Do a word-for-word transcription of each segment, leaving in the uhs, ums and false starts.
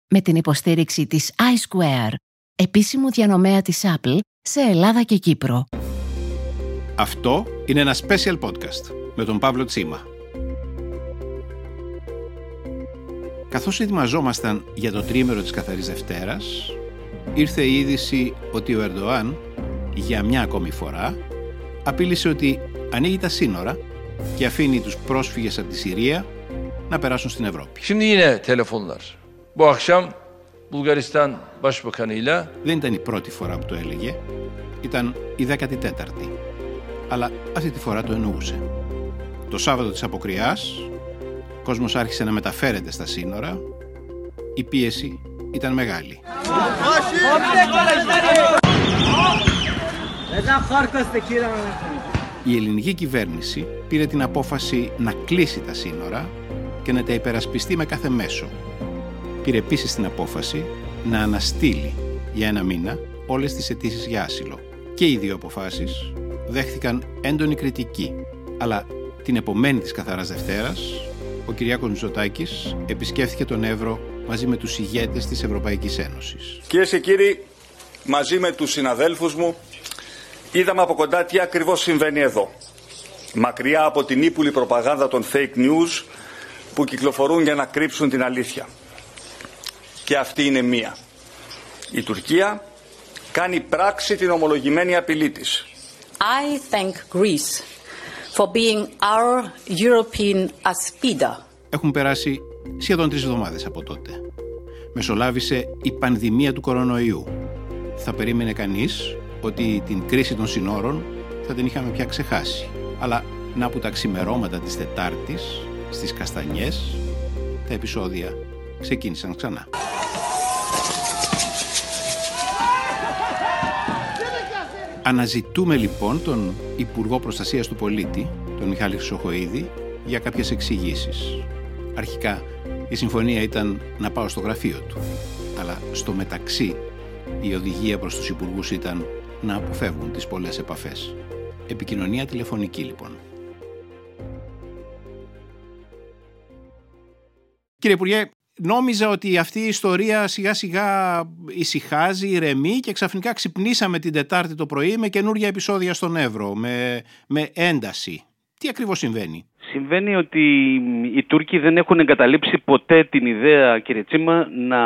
Με την υποστήριξη της iSquare, επίσημου διανομέα της Apple σε Ελλάδα και Κύπρο. Αυτό είναι ένα special podcast με τον Παύλο Τσίμα. Καθώς ετοιμαζόμασταν για το τριήμερο της Καθαρής Δευτέρας, ήρθε η είδηση ότι ο Ερντοάν, για μια ακόμη φορά, απείλησε ότι ανοίγει τα σύνορα και αφήνει τους πρόσφυγες από τη Συρία να περάσουν στην Ευρώπη. Şimdi yine telefonlar. Bu akşam Bulgaristan Başbakanı'yla. Δεν ήταν η πρώτη φορά που το έλεγε, ήταν η δέκατη τέταρτη. Αλλά αυτή τη φορά το εννοούσε. Το Σάββατο της Αποκριάς, ο κόσμος άρχισε να μεταφέρεται στα σύνορα, η πίεση ήταν μεγάλη. Η ελληνική κυβέρνηση πήρε την απόφαση να κλείσει τα σύνορα και να τα υπερασπιστεί με κάθε μέσο. Πήρε επίσης την απόφαση να αναστείλει για ένα μήνα όλες τις αιτήσεις για άσυλο. Και οι δύο αποφάσεις δέχθηκαν έντονη κριτική. Αλλά την επομένη της Καθαράς Δευτέρας, ο Κυριάκος Μητσοτάκης επισκέφθηκε τον Εύρο μαζί με τους ηγέτες της Ευρωπαϊκής Ένωσης. Κυρίες και κύριοι, μαζί με τους συναδέλφους μου, είδαμε από κοντά τι ακριβώς συμβαίνει εδώ. Μακριά από την ύπουλη προπαγάνδα των fake news που κυκλοφορούν για να κρύψουν την αλήθεια. Και αυτή είναι μία. Η Τουρκία κάνει πράξη την ομολογημένη απειλή της. I thank Greece for being our European Aspida. Έχουν περάσει σχεδόν τρεις εβδομάδες από τότε. Μεσολάβησε η πανδημία του κορονοϊού. Θα περίμενε κανείς ότι την κρίση των συνόρων θα την είχαμε πια ξεχάσει. Αλλά να που τα ξημερώματα της Τετάρτης, στις Καστανιές, τα επεισόδια ξεκίνησαν ξανά. Αναζητούμε λοιπόν τον Υπουργό Προστασίας του Πολίτη, τον Μιχάλη Χρυσοχοΐδη, για κάποιες εξηγήσεις. Αρχικά η συμφωνία ήταν να πάω στο γραφείο του, αλλά στο μεταξύ η οδηγία προς τους υπουργούς ήταν να αποφεύγουν τις πολλές επαφές. Επικοινωνία τηλεφωνική λοιπόν. Κύριε Υπουργέ, νόμιζα ότι αυτή η ιστορία σιγά σιγά ησυχάζει, ηρεμεί και ξαφνικά ξυπνήσαμε την Τετάρτη το πρωί με καινούργια επεισόδια στον Εύρο, με, με ένταση. Τι ακριβώς συμβαίνει? Συμβαίνει ότι οι Τούρκοι δεν έχουν εγκαταλείψει ποτέ την ιδέα, κύριε Τσίμα, να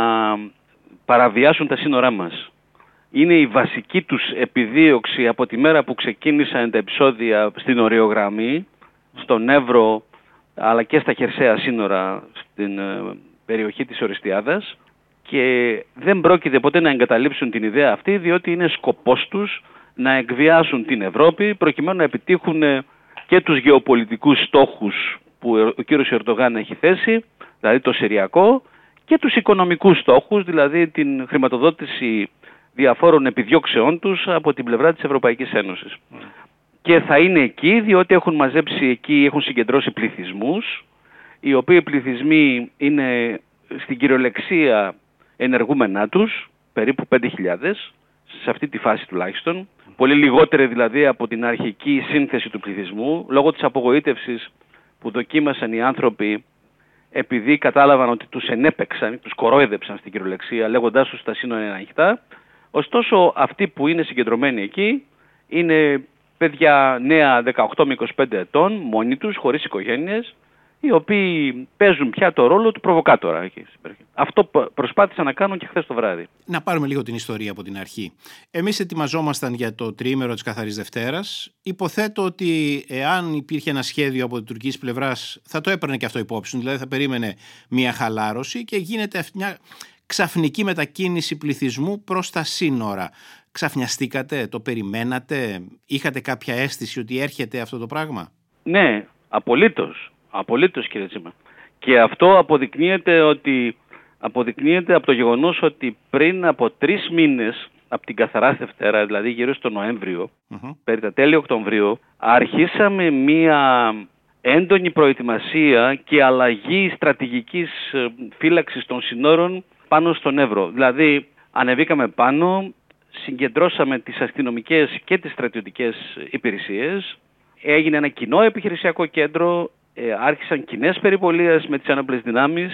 παραβιάσουν τα σύνορά μας. Είναι η βασική τους επιδίωξη από τη μέρα που ξεκίνησαν τα επεισόδια στην οριογραμμή, στον Εύρο, αλλά και στα χερσαία σύνορα στην περιοχή της Ορεστιάδας, και δεν πρόκειται ποτέ να εγκαταλείψουν την ιδέα αυτή, διότι είναι σκοπός τους να εκβιάσουν την Ευρώπη προκειμένου να επιτύχουν και τους γεωπολιτικούς στόχους που ο κύριος Ερντογάν έχει θέσει, δηλαδή το συριακό, και τους οικονομικούς στόχους, δηλαδή την χρηματοδότηση διαφόρων επιδιώξεών τους από την πλευρά της Ευρωπαϊκής Ένωσης. Mm. Και θα είναι εκεί διότι έχουν μαζέψει εκεί, έχουν συγκεντρώσει πληθυσμούς, οι οποίοι πληθυσμοί είναι στην κυριολεξία ενεργούμενά τους, περίπου πέντε χιλιάδες, σε αυτή τη φάση τουλάχιστον, πολύ λιγότεροι δηλαδή από την αρχική σύνθεση του πληθυσμού, λόγω της απογοήτευσης που δοκίμασαν οι άνθρωποι επειδή κατάλαβαν ότι τους ενέπαιξαν, τους κορόιδεψαν στην κυριολεξία, λέγοντάς τους τα σύνορα είναι ανοιχτά. Ωστόσο αυτοί που είναι συγκεντρωμένοι εκεί είναι παιδιά νέα δεκαοκτώ με είκοσι πέντε ετών, μόνοι τους, χωρίς οικογένειες, οι οποίοι παίζουν πια το ρόλο του προβοκάτορα εκεί. Αυτό προσπάθησαν να κάνουν και χθες το βράδυ. Να πάρουμε λίγο την ιστορία από την αρχή. Εμείς ετοιμαζόμασταν για το τριήμερο της Καθαρής Δευτέρας. Υποθέτω ότι εάν υπήρχε ένα σχέδιο από την τουρκική πλευράς, θα το έπαιρνε και αυτό υπόψη, δηλαδή θα περίμενε μια χαλάρωση και γίνεται μια ξαφνική μετακίνηση πληθυσμού προς τα σύνορα. Ξαφνιαστήκατε, το περιμένατε, είχατε κάποια αίσθηση ότι έρχεται αυτό το πράγμα? Ναι, απολύτως. Απολύτως, κύριε Τσίμα. Και αυτό αποδεικνύεται, ότι, αποδεικνύεται από το γεγονός ότι πριν από τρεις μήνες από την Καθαρά Δευτέρα, δηλαδή γύρω στο Νοέμβριο, mm-hmm. περί τα τέλη Οκτωβρίου, αρχίσαμε μία έντονη προετοιμασία και αλλαγή στρατηγικής φύλαξης των συνόρων πάνω στον Εύρο. Δηλαδή ανεβήκαμε πάνω, συγκεντρώσαμε τις αστυνομικές και τις στρατιωτικές υπηρεσίες, έγινε ένα κοινό επιχειρησιακό κέντρο, ε, άρχισαν κοινές περιπολίες με τις ένοπλες δυνάμεις,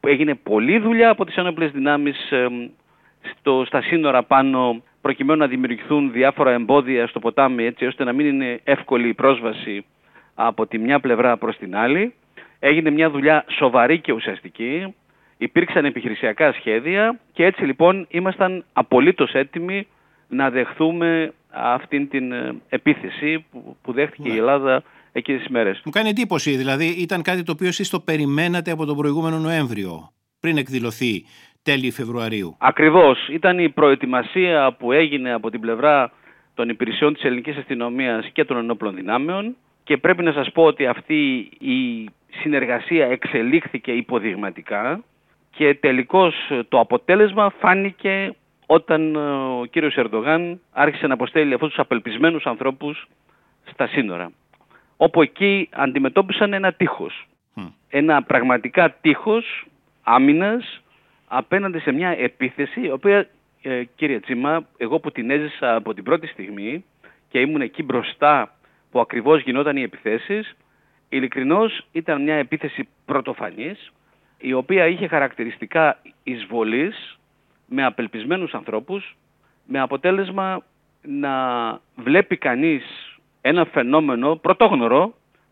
έγινε πολλή δουλειά από τις ένοπλες δυνάμεις ε, στο, στα σύνορα πάνω, προκειμένου να δημιουργηθούν διάφορα εμπόδια στο ποτάμι, έτσι ώστε να μην είναι εύκολη η πρόσβαση από τη μια πλευρά προς την άλλη. Έγινε μια δουλειά σοβαρή και ουσιαστική, υπήρξαν επιχειρησιακά σχέδια και έτσι λοιπόν ήμασταν απολύτως έτοιμοι να δεχθούμε αυτήν την επίθεση που, που δέχτηκε ναι. η Ελλάδα εκείνες τις μέρες. Μου κάνει εντύπωση, δηλαδή ήταν κάτι το οποίο εσείς το περιμένατε από τον προηγούμενο Νοέμβριο, πριν εκδηλωθεί τέλη Φεβρουαρίου. Ακριβώς, ήταν η προετοιμασία που έγινε από την πλευρά των υπηρεσιών της ελληνικής αστυνομίας και των ενόπλων δυνάμεων και πρέπει να σας πω ότι αυτή η συνεργασία εξελίχθηκε υποδειγματικά και τελικώς το αποτέλεσμα φάνηκε όταν ο κύριος Ερντογάν άρχισε να αποστέλει αυτούς τους απελπισμένους ανθρώπους στα σύνορα, όπου εκεί αντιμετώπισαν ένα τείχος. Mm. Ένα πραγματικά τείχος άμυνας απέναντι σε μια επίθεση, η οποία, ε, κύριε Τσίμα, εγώ που την έζησα από την πρώτη στιγμή και ήμουν εκεί μπροστά που ακριβώς γινόταν οι επιθέσεις, ειλικρινώς ήταν μια επίθεση πρωτοφανής, η οποία είχε χαρακτηριστικά εισβολής με απελπισμένους ανθρώπους, με αποτέλεσμα να βλέπει κανείς ένα φαινόμενο πρωτόγνωρο,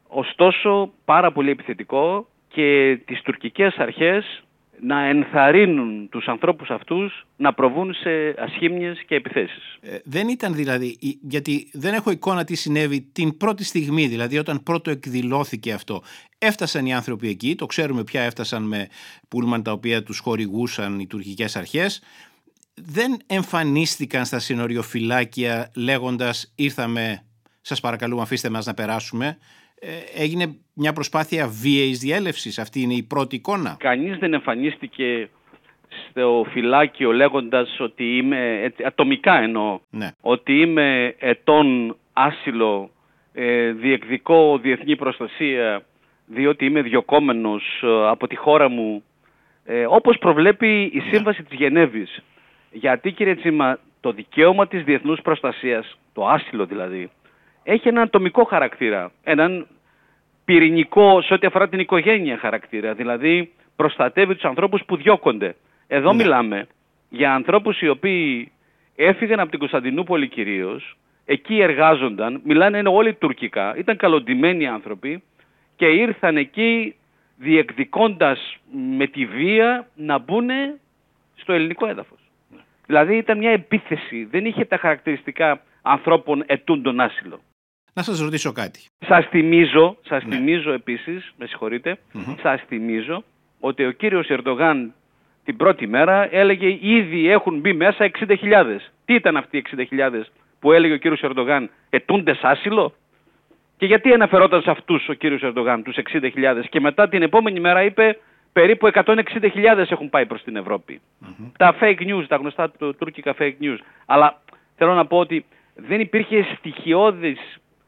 ωστόσο πάρα πολύ επιθετικό, και τις τουρκικές αρχές να ενθαρρύνουν τους ανθρώπους αυτούς να προβούν σε ασχήμιες και επιθέσεις. Ε, δεν ήταν δηλαδή, γιατί δεν έχω εικόνα τι συνέβη την πρώτη στιγμή, δηλαδή όταν πρώτο εκδηλώθηκε αυτό. Έφτασαν οι άνθρωποι εκεί, το ξέρουμε πια, έφτασαν με πούλμαν τα οποία τους χορηγούσαν οι τουρκικές αρχές. Δεν εμφανίστηκαν στα συνοριοφυλάκια λέγοντας ήρθαμε, σας παρακαλούμε αφήστε μας να περάσουμε. Ε, έγινε μια προσπάθεια βίαιης διέλευσης, αυτή είναι η πρώτη εικόνα. Κανείς δεν εμφανίστηκε στο φυλάκιο λέγοντας ότι είμαι, έτσι, ατομικά εννοώ, ναι. ότι είμαι ετών άσυλο, ε, διεκδικώ διεθνή προστασία, διότι είμαι διωκόμενος ε, από τη χώρα μου, ε, όπως προβλέπει η Σύμβαση ναι. της Γενέβης. Γιατί, κύριε Τσίμα, το δικαίωμα της διεθνούς προστασίας, το άσυλο δηλαδή, έχει έναν ατομικό χαρακτήρα, έναν πυρηνικό σε ό,τι αφορά την οικογένεια χαρακτήρα, δηλαδή προστατεύει τους ανθρώπους που διώκονται. Εδώ ναι. μιλάμε για ανθρώπους οι οποίοι έφυγαν από την Κωνσταντινούπολη κυρίως, εκεί εργάζονταν, μιλάνε όλοι τουρκικά, ήταν καλοντημένοι άνθρωποι και ήρθαν εκεί διεκδικώντας με τη βία να μπουν στο ελληνικό έδαφος. Ναι. Δηλαδή ήταν μια επίθεση, δεν είχε τα χαρακτηριστικά ανθρώπων ετούντων άσυλο. Να σας ρωτήσω κάτι. Σας θυμίζω, σας ναι. θυμίζω επίσης, με συγχωρείτε, mm-hmm. σας θυμίζω ότι ο κύριος Ερντογάν την πρώτη μέρα έλεγε ήδη έχουν μπει μέσα εξήντα χιλιάδες. Τι ήταν αυτοί οι εξήντα χιλιάδες που έλεγε ο κύριος Ερντογάν, ετούντες άσυλο? Και γιατί αναφερόταν σε αυτούς ο κύριος Ερντογάν, τους εξήντα χιλιάδες, και μετά την επόμενη μέρα είπε περίπου εκατόν εξήντα χιλιάδες έχουν πάει προς την Ευρώπη. Mm-hmm. Τα fake news, τα γνωστά το, τουρκικά fake news. Αλλά θέλω να πω ότι δεν υπήρχε στοιχειώδης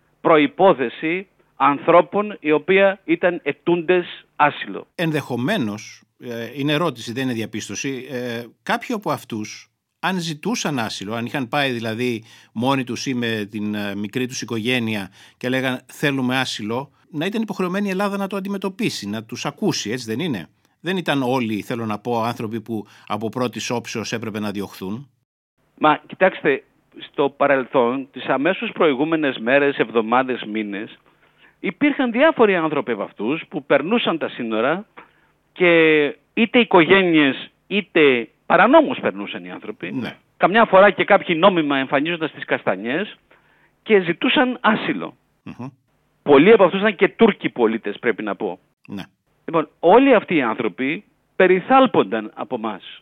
προϋπόθεση ανθρώπων οι οποίοι ήταν ετούντες άσυλο. Ενδεχομένως, ε, είναι ερώτηση, δεν είναι διαπίστωση, ε, κάποιοι από αυτούς, αν ζητούσαν άσυλο, αν είχαν πάει δηλαδή μόνοι τους ή με την ε, μικρή τους οικογένεια και λέγαν θέλουμε άσυλο, να ήταν υποχρεωμένη η Ελλάδα να το αντιμετωπίσει, να τους ακούσει, έτσι δεν είναι? Δεν ήταν όλοι, θέλω να πω, άνθρωποι που από πρώτης όψεως έπρεπε να διωχθούν. Μα κοιτάξτε, στο παρελθόν, τις αμέσως προηγούμενες μέρες, εβδομάδες, μήνες, υπήρχαν διάφοροι άνθρωποι από αυτούς που περνούσαν τα σύνορα και είτε οικογένειες είτε παρανόμως περνούσαν οι άνθρωποι. Ναι. Καμιά φορά και κάποιοι νόμιμα εμφανίζονταν στις καστανιές και ζητούσαν άσυλο. Mm-hmm. Πολλοί από αυτούς ήταν και Τούρκοι πολίτες, πρέπει να πω. Ναι. Λοιπόν, όλοι αυτοί οι άνθρωποι περιθάλπονταν από μας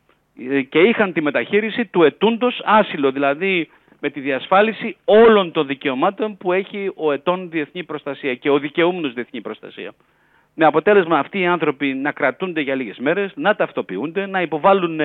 και είχαν τη μεταχείριση του ετούντος άσυλο, δηλαδή με τη διασφάλιση όλων των δικαιωμάτων που έχει ο ετών διεθνή προστασία και ο δικαιούμενος διεθνή προστασία. Με αποτέλεσμα αυτοί οι άνθρωποι να κρατούνται για λίγες μέρες, να ταυτοποιούνται, να υποβάλουν,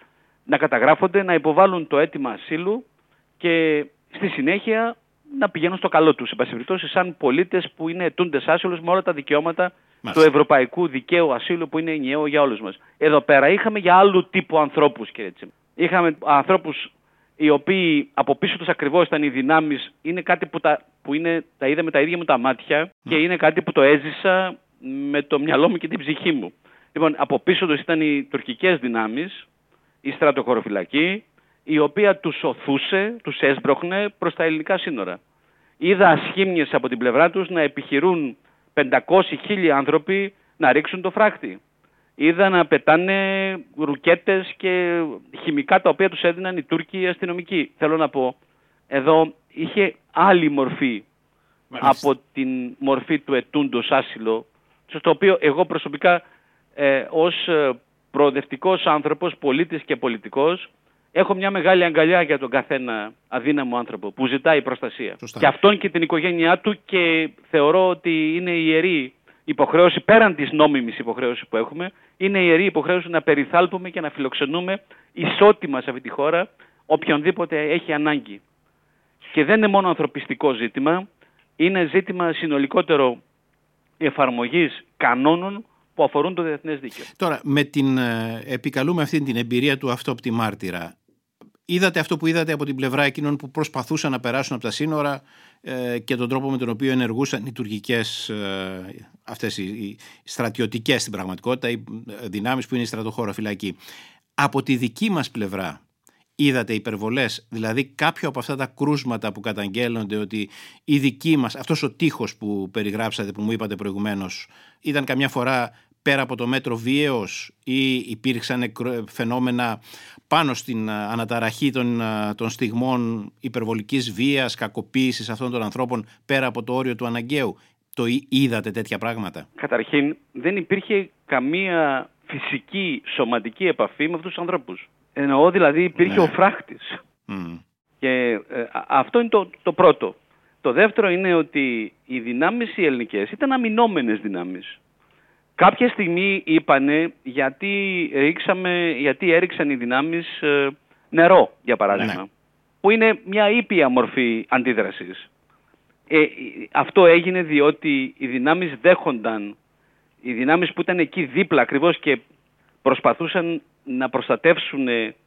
να καταγράφονται, να υποβάλουν το αίτημα ασύλου και στη συνέχεια να πηγαίνουν στο καλό τους, σε πάση περιπτώσει, σαν πολίτες που είναι ετούντες άσυλος με όλα τα δικαιώματα Μάλιστα. του ευρωπαϊκού δικαίου ασύλου που είναι ενιαίο για όλους μας. Εδώ πέρα είχαμε για άλλου τύπου ανθρώπους, κύριε Τσίμα. Είχαμε ανθρώπους οι οποίοι από πίσω τους ακριβώς ήταν οι δυνάμεις, είναι κάτι που τα, που είναι, τα είδα με τα ίδια μου τα μάτια mm. και είναι κάτι που το έζησα με το μυαλό μου και την ψυχή μου. Λοιπόν, από πίσω τους ήταν οι τουρκικές δυνάμεις, η στρατοχωροφυλακή, η οποία τους οθούσε, τους έσπροχνε προς τα ελληνικά σύνορα. Είδα ασχήμιες από την πλευρά τους να επιχειρούν πεντακόσιοι χίλιοι άνθρωποι να ρίξουν το φράχτη. Είδα να πετάνε ρουκέτες και χημικά τα οποία τους έδιναν οι Τούρκοι αστυνομικοί. Θέλω να πω, εδώ είχε άλλη μορφή. Μάλιστα. Από την μορφή του ετούντος άσυλο, στο οποίο εγώ προσωπικά ε, ως προοδευτικός άνθρωπος, πολίτης και πολιτικός, έχω μια μεγάλη αγκαλιά για τον καθένα αδύναμο άνθρωπο που ζητάει προστασία. Σωστά. Και αυτόν και την οικογένειά του, και θεωρώ ότι είναι ιερή υποχρέωση, πέραν της νόμιμης υποχρέωσης που έχουμε, είναι ιερή υποχρέωση να περιθάλπουμε και να φιλοξενούμε ισότιμα σε αυτή τη χώρα οποιονδήποτε έχει ανάγκη. Και δεν είναι μόνο ανθρωπιστικό ζήτημα, είναι ζήτημα συνολικότερο εφαρμογής κανόνων που αφορούν το διεθνές δίκαιο. Τώρα, με την ε, επικαλούμε αυτή την εμπειρία του αυτόπτη μάρτυρα. Είδατε αυτό που είδατε από την πλευρά εκείνων που προσπαθούσαν να περάσουν από τα σύνορα ε, και τον τρόπο με τον οποίο ενεργούσαν οι τουρκικές, ε, αυτές οι, οι στρατιωτικές στην πραγματικότητα, οι δυνάμεις που είναι η στρατοχωροφυλακή. Από τη δική μας πλευρά είδατε υπερβολές, δηλαδή κάποιο από αυτά τα κρούσματα που καταγγέλλονται ότι οι δικοί μας, αυτός ο τείχος που περιγράψατε, που μου είπατε προηγουμένως, ήταν καμιά φορά πέρα από το μέτρο βίαιος ή υπήρξαν φαινόμενα πάνω στην αναταραχή των, των στιγμών υπερβολικής βίας, κακοποίησης αυτών των ανθρώπων πέρα από το όριο του αναγκαίου? Το είδατε τέτοια πράγματα? Καταρχήν δεν υπήρχε καμία φυσική σωματική επαφή με αυτούς τους ανθρώπους. Εννοώ δηλαδή υπήρχε ναι. ο φράχτης. Mm. Και ε, αυτό είναι το, το πρώτο. Το δεύτερο είναι ότι οι δυνάμεις οι ελληνικές ήταν αμυνόμενες δυνάμεις. Κάποια στιγμή είπανε γιατί, ρίξαμε, γιατί έριξαν οι δυνάμεις ε, νερό, για παράδειγμα, ναι. που είναι μια ήπια μορφή αντίδρασης. Ε, αυτό έγινε διότι οι δυνάμεις δέχονταν, οι δυνάμεις που ήταν εκεί δίπλα ακριβώς και προσπαθούσαν να προστατεύσουν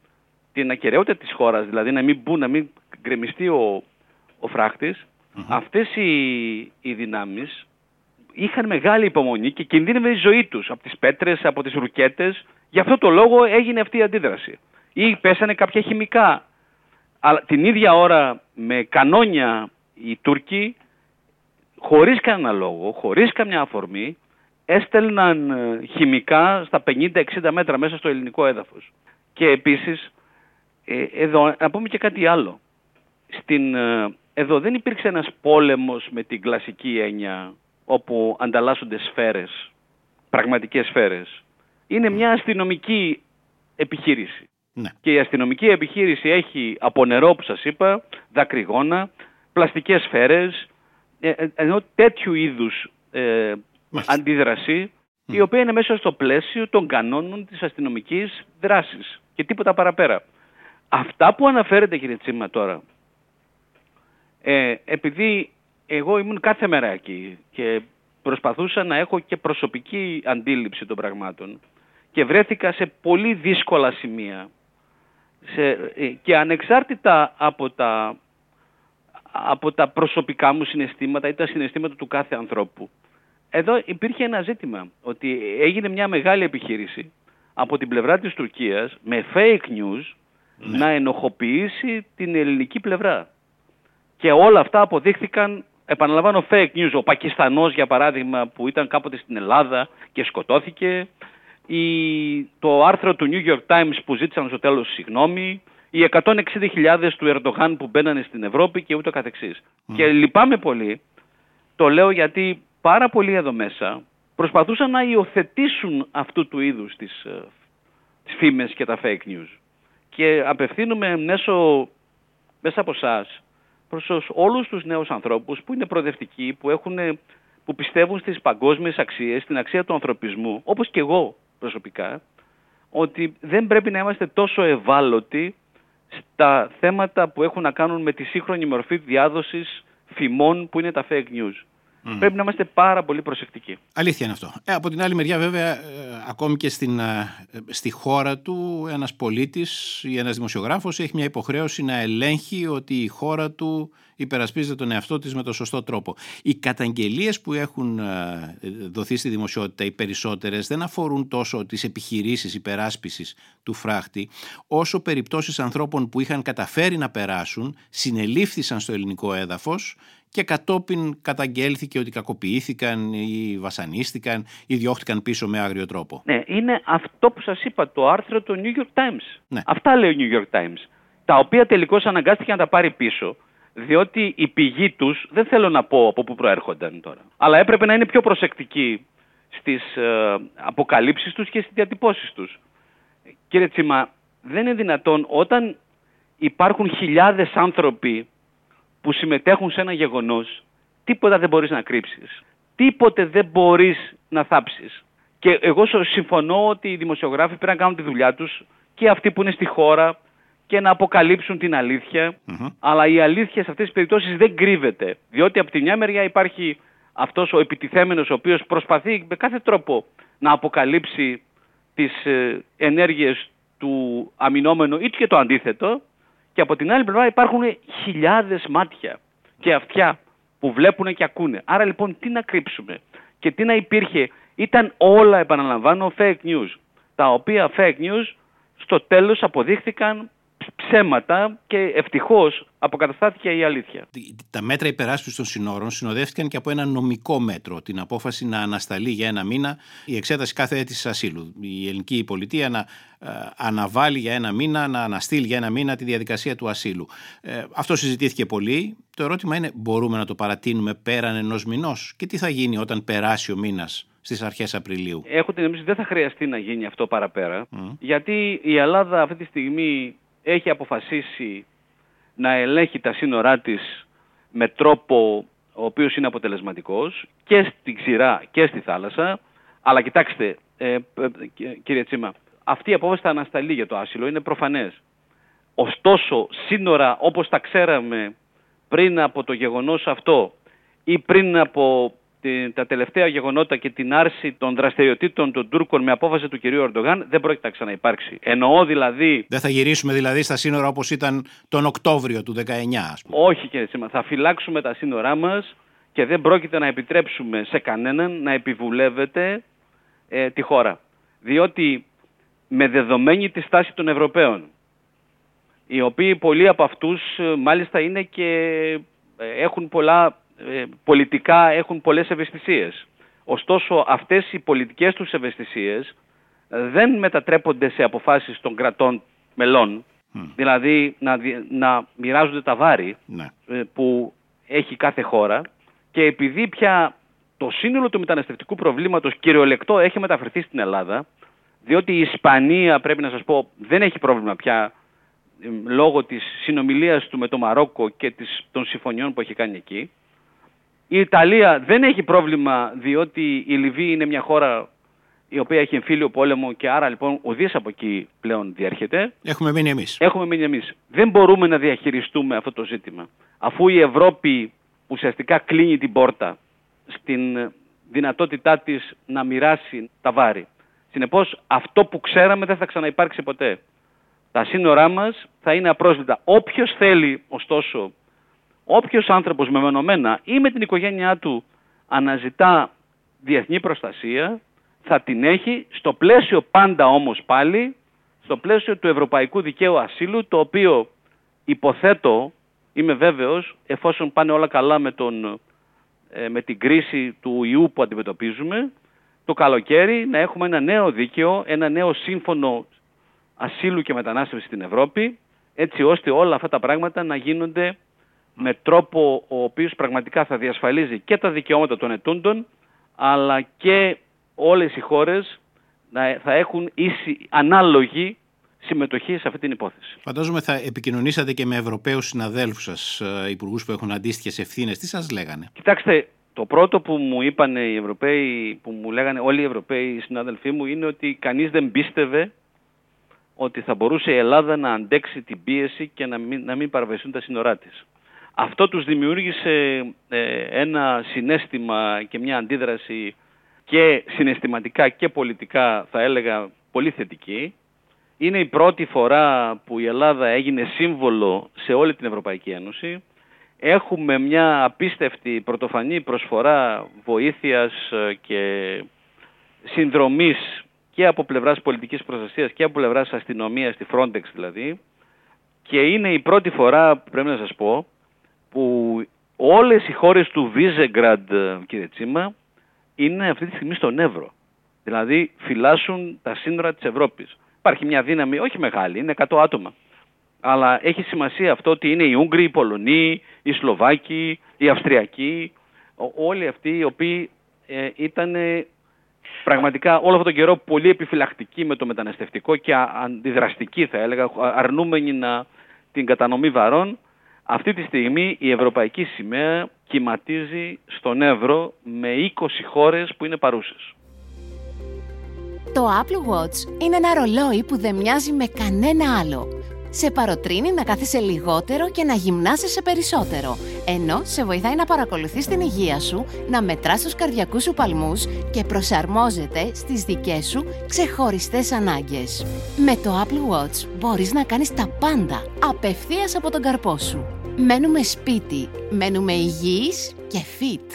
την ακεραιότητα της χώρας, δηλαδή να μην μπουν, να μην γκρεμιστεί ο, ο φράχτης, mm-hmm. αυτές οι, οι δυνάμεις είχαν μεγάλη υπομονή και κινδύνευε η ζωή τους από τις πέτρες, από τις ρουκέτες. Γι' αυτό το λόγο έγινε αυτή η αντίδραση. Ή πέσανε κάποια χημικά. Αλλά την ίδια ώρα με κανόνια οι Τούρκοι, χωρίς κανένα λόγο, χωρίς καμιά αφορμή, έστελναν χημικά στα πενήντα εξήντα μέτρα μέσα στο ελληνικό έδαφος. Και επίσης, ε, εδώ να πούμε και κάτι άλλο. Στην, ε, εδώ δεν υπήρξε ένας πόλεμος με την κλασική έννοια όπου ανταλλάσσονται σφαίρες, πραγματικές σφαίρες. Είναι μια αστυνομική επιχείρηση. Ναι. Και η αστυνομική επιχείρηση έχει από νερό που σας είπα, δακρυγόνα, πλαστικές σφαίρες, ε, ενώ τέτοιου είδους ε, αντίδραση, mm. η οποία είναι μέσα στο πλαίσιο των κανόνων της αστυνομικής δράσης και τίποτα παραπέρα. Αυτά που αναφέρετε, κύριε Τσίμα, τώρα, ε, επειδή εγώ ήμουν κάθε μέρα εκεί και προσπαθούσα να έχω και προσωπική αντίληψη των πραγμάτων και βρέθηκα σε πολύ δύσκολα σημεία σε, και ανεξάρτητα από τα, από τα προσωπικά μου συναισθήματα ή τα συναισθήματα του κάθε ανθρώπου. Εδώ υπήρχε ένα ζήτημα, ότι έγινε μια μεγάλη επιχείρηση από την πλευρά της Τουρκίας με fake news ναι. να ενοχοποιήσει την ελληνική πλευρά. Και όλα αυτά αποδείχθηκαν, επαναλαμβάνω, fake news. Ο Πακιστανός, για παράδειγμα, που ήταν κάποτε στην Ελλάδα και σκοτώθηκε, η, το άρθρο του New York Times που ζήτησαν στο τέλος συγγνώμη, οι εκατόν εξήντα χιλιάδες του Ερντογάν που μπαίνανε στην Ευρώπη και ούτω καθεξής. Mm. Και λυπάμαι πολύ, το λέω γιατί πάρα πολλοί εδώ μέσα προσπαθούσαν να υιοθετήσουν αυτού του είδους τις, τις φήμες και τα fake news. Και απευθύνουμε μέσω, μέσα από εσάς προς όλους τους νέους ανθρώπους που είναι προοδευτικοί, που, έχουν, που πιστεύουν στις παγκόσμιες αξίες, στην αξία του ανθρωπισμού, όπως και εγώ προσωπικά, ότι δεν πρέπει να είμαστε τόσο ευάλωτοι στα θέματα που έχουν να κάνουν με τη σύγχρονη μορφή διάδοσης φημών που είναι τα fake news. Mm. Πρέπει να είμαστε πάρα πολύ προσεκτικοί. Αλήθεια είναι αυτό. Ε, από την άλλη μεριά βέβαια, ε, ακόμη και στην, ε, στη χώρα του ένας πολίτης ή ένας δημοσιογράφος έχει μια υποχρέωση να ελέγχει ότι η χώρα του υπερασπίζεται τον εαυτό της με τον σωστό τρόπο. Οι καταγγελίες που έχουν ε, δοθεί στη δημοσιότητα, οι περισσότερες, δεν αφορούν τόσο τις επιχειρήσεις υπεράσπισης του φράχτη, όσο περιπτώσεις ανθρώπων που είχαν καταφέρει να περάσουν, συνελήφθησαν στο ελληνικό έδαφος και κατόπιν καταγγέλθηκε ότι κακοποιήθηκαν ή βασανίστηκαν ή διώχτηκαν πίσω με άγριο τρόπο. Ναι, είναι αυτό που σας είπα, το άρθρο του New York Times. Ναι. Αυτά λέει ο New York Times, τα οποία τελικώς αναγκάστηκε να τα πάρει πίσω, διότι η πηγή τους, δεν θέλω να πω από πού προέρχονταν τώρα, αλλά έπρεπε να είναι πιο προσεκτικοί στις ε, αποκαλύψεις τους και στις διατυπώσεις τους. Κύριε Τσίμα, δεν είναι δυνατόν όταν υπάρχουν χιλιάδες άνθρωποι που συμμετέχουν σε ένα γεγονός, τίποτα δεν μπορείς να κρύψεις. Τίποτε δεν μπορείς να θάψεις. Και εγώ συμφωνώ ότι οι δημοσιογράφοι πρέπει να κάνουν τη δουλειά τους και αυτοί που είναι στη χώρα και να αποκαλύψουν την αλήθεια. Mm-hmm. Αλλά η αλήθεια σε αυτές τις περιπτώσεις δεν κρύβεται. Διότι από τη μια μεριά υπάρχει αυτός ο επιτιθέμενος ο οποίος προσπαθεί με κάθε τρόπο να αποκαλύψει τις ε, ενέργειες του αμυνόμενου ή και το αντίθετο. Και από την άλλη πλευρά υπάρχουν χιλιάδες μάτια και αυτιά που βλέπουν και ακούνε. Άρα λοιπόν τι να κρύψουμε και τι να υπήρχε. Ήταν όλα, επαναλαμβάνω, fake news. Τα οποία fake news στο τέλος αποδείχθηκαν ψέματα και ευτυχώς αποκαταστάθηκε η αλήθεια. Τα μέτρα υπεράσπισης των συνόρων συνοδεύτηκαν και από ένα νομικό μέτρο, την απόφαση να ανασταλεί για ένα μήνα η εξέταση κάθε αίτησης ασύλου. Η ελληνική πολιτεία να ε, αναβάλει για ένα μήνα, να αναστείλει για ένα μήνα τη διαδικασία του ασύλου. Ε, αυτό συζητήθηκε πολύ. Το ερώτημα είναι, μπορούμε να το παρατείνουμε πέραν ενός μηνός και τι θα γίνει όταν περάσει ο μήνας στις αρχές Απριλίου? Έχω την εμπιστοσύνη ότι δεν θα χρειαστεί να γίνει αυτό παραπέρα, mm. γιατί η Ελλάδα αυτή τη στιγμή έχει αποφασίσει να ελέγχει τα σύνορά της με τρόπο ο οποίος είναι αποτελεσματικός και στην ξηρά και στη θάλασσα. Αλλά κοιτάξτε, ε, κύριε Τσίμα, αυτή η απόφαση θα ανασταλεί για το άσυλο, είναι προφανές. Ωστόσο, σύνορα όπως τα ξέραμε πριν από το γεγονός αυτό ή πριν από τα τελευταία γεγονότα και την άρση των δραστηριοτήτων των Τούρκων με απόφαση του κυρίου Ερντογάν δεν πρόκειται να ξαναυπάρξει. Εννοώ δηλαδή... Δεν θα γυρίσουμε δηλαδή στα σύνορα όπως ήταν τον Οκτώβριο του δεκαεννιά, ας πούμε. Όχι, κύριε Τσίμα. Θα φυλάξουμε τα σύνορά μας και δεν πρόκειται να επιτρέψουμε σε κανέναν να επιβουλεύεται ε, τη χώρα. Διότι με δεδομένη τη στάση των Ευρωπαίων, οι οποίοι πολλοί από αυτούς μάλιστα είναι και ε, έχουν πολλά... πολιτικά έχουν πολλές ευαισθησίες. Ωστόσο αυτές οι πολιτικές τους ευαισθησίες δεν μετατρέπονται σε αποφάσεις των κρατών μελών, mm. δηλαδή να, να μοιράζονται τα βάρη ναι. που έχει κάθε χώρα, και επειδή πια το σύνολο του μεταναστευτικού προβλήματος κυριολεκτό έχει μεταφερθεί στην Ελλάδα, διότι η Ισπανία, πρέπει να σας πω, δεν έχει πρόβλημα πια λόγω της συνομιλίας του με το Μαρόκο και της, των συμφωνιών που έχει κάνει εκεί. Η Ιταλία δεν έχει πρόβλημα διότι η Λιβύη είναι μια χώρα η οποία έχει εμφύλιο πόλεμο και άρα λοιπόν ουδής από εκεί πλέον διέρχεται. Έχουμε μείνει εμείς. Έχουμε μείνει εμείς. Δεν μπορούμε να διαχειριστούμε αυτό το ζήτημα. Αφού η Ευρώπη ουσιαστικά κλείνει την πόρτα στην δυνατότητά της να μοιράσει τα βάρη. Συνεπώς αυτό που ξέραμε δεν θα ξαναυπάρξει ποτέ. Τα σύνορά μας θα είναι απρόσβητα. Όποιος θέλει ωστόσο, όποιος άνθρωπος μεμονωμένα ή με την οικογένειά του αναζητά διεθνή προστασία, θα την έχει στο πλαίσιο πάντα όμως πάλι, στο πλαίσιο του ευρωπαϊκού δικαίου ασύλου, το οποίο υποθέτω, είμαι βέβαιος, εφόσον πάνε όλα καλά με, τον, ε, με την κρίση του ιού που αντιμετωπίζουμε, το καλοκαίρι να έχουμε ένα νέο δίκαιο, ένα νέο σύμφωνο ασύλου και μετανάστευσης στην Ευρώπη, έτσι ώστε όλα αυτά τα πράγματα να γίνονται με τρόπο ο οποίος πραγματικά θα διασφαλίζει και τα δικαιώματα των ετούντων, αλλά και όλες οι χώρες να, θα έχουν ίση, ανάλογη συμμετοχή σε αυτή την υπόθεση. Φαντάζομαι θα επικοινωνήσατε και με Ευρωπαίους συναδέλφους σας, υπουργούς που έχουν αντίστοιχες ευθύνες. Τι σας λέγανε? Κοιτάξτε, το πρώτο που μου είπαν οι Ευρωπαίοι, που μου λέγανε όλοι οι Ευρωπαίοι συνάδελφοί μου, είναι ότι κανείς δεν πίστευε ότι θα μπορούσε η Ελλάδα να αντέξει την πίεση και να μην, να μην παραβιαστούν τα σύνορά της. Αυτό τους δημιούργησε ε, ένα συναίσθημα και μια αντίδραση και συναισθηματικά και πολιτικά, θα έλεγα, πολύ θετική. Είναι η πρώτη φορά που η Ελλάδα έγινε σύμβολο σε όλη την Ευρωπαϊκή Ένωση. Έχουμε μια απίστευτη πρωτοφανή προσφορά βοήθειας και συνδρομής και από πλευράς πολιτικής προστασίας και από πλευράς αστυνομίας, στη Frontex δηλαδή. Και είναι η πρώτη φορά, πρέπει να σας πω, που όλες οι χώρες του Βίζεγκραντ, κύριε Τσίμα, είναι αυτή τη στιγμή στον Εύρο. Δηλαδή φυλάσσουν τα σύνορα της Ευρώπης. Υπάρχει μια δύναμη, όχι μεγάλη, είναι εκατό άτομα. Αλλά έχει σημασία αυτό ότι είναι οι Ούγγροι, οι Πολωνοί, οι Σλοβάκοι, οι Αυστριακοί, όλοι αυτοί οι οποίοι ε, ήταν πραγματικά όλο αυτόν τον καιρό πολύ επιφυλακτικοί με το μεταναστευτικό και αντιδραστικοί, θα έλεγα, αρνούμενοι να, την κατανομή βαρών. Αυτή τη στιγμή η ευρωπαϊκή σημαία κυματίζει στον Εύρο με είκοσι χώρες που είναι παρούσες. Το Apple Watch είναι ένα ρολόι που δεν μοιάζει με κανένα άλλο. Σε παροτρύνει να κάθεσαι λιγότερο και να γυμνάσεσαι περισσότερο, ενώ σε βοηθάει να παρακολουθείς την υγεία σου, να μετράς τους καρδιακούς σου παλμούς και προσαρμόζεται στις δικές σου ξεχωριστές ανάγκες. Με το Apple Watch μπορείς να κάνεις τα πάντα απευθείας από τον καρπό σου. Μένουμε σπίτι, μένουμε υγιείς και fit.